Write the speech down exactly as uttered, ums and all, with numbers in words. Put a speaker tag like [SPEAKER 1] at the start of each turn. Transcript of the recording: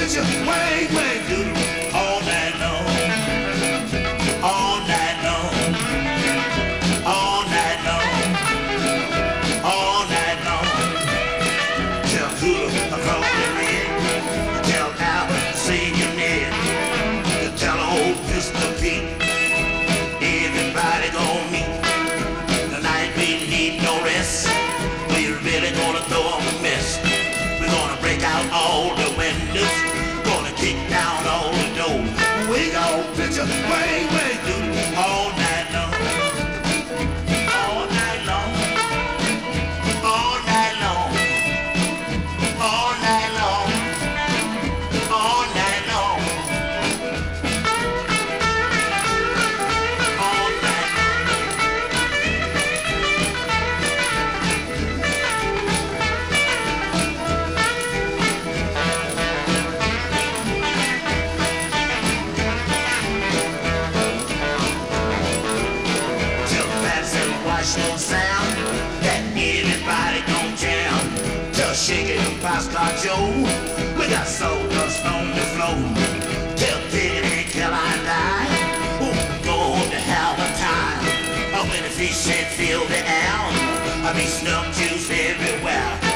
[SPEAKER 1] picture way, way through all night long, all night long, all night long, all night long. Tell Cooler across the red, tell Albert Senior Ned, to tell old Mister Pete, everybody gon' meet. Tonight we need no rest. We really gonna throw up a mess. We're gonna break out all the windows, gonna kick down all the doors. We gon' picture way, way through all night long, all night long, all night long, all night long, all night long, all night watch no sound that everybody gon' jam. Tell Shaky and Pascal Joe, we got sawdust on the floor. Tell Piggy and Caroline die, ooh, going to have a time. Up in the fish and fill the air, I be snuff juice everywhere.